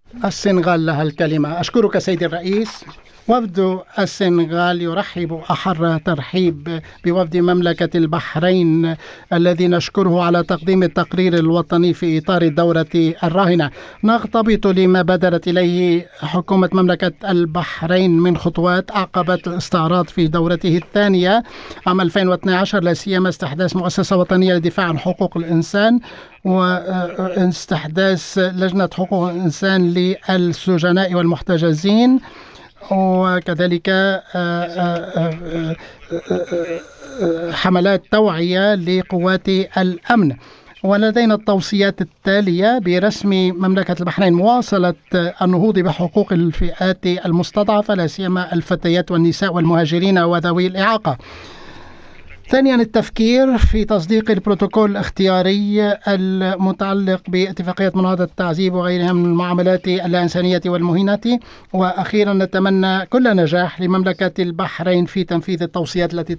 السنغال لها الكلمة. أشكرك سيدي الرئيس. وفد السنغال يرحب أحر ترحيب بوفد مملكة البحرين الذي نشكره على تقديم التقرير الوطني في إطار الدورة الراهنة. نغتبط لما بدرت إليه حكومة مملكة البحرين من خطوات أعقبت الاستعراض في دورته الثانية عام 2012، لا سيما استحداث مؤسسة وطنية للدفاع عن حقوق الإنسان واستحداث لجنة حقوق الإنسان للسجناء والمحتجزين، وكذلك حملات توعية لقوات الأمن. ولدينا التوصيات التالية برسم مملكة البحرين مواصلة النهوض بحقوق الفئات المستضعفة، لا سيما الفتيات والنساء والمهاجرين وذوي الإعاقة. ثانيا، التفكير في تصديق البروتوكول الاختياري المتعلق باتفاقية مناهضة التعذيب وغيرها من المعاملات اللاإنسانية والمهينة. وأخيرا، نتمنى كل نجاح لمملكة البحرين في تنفيذ التوصيات التي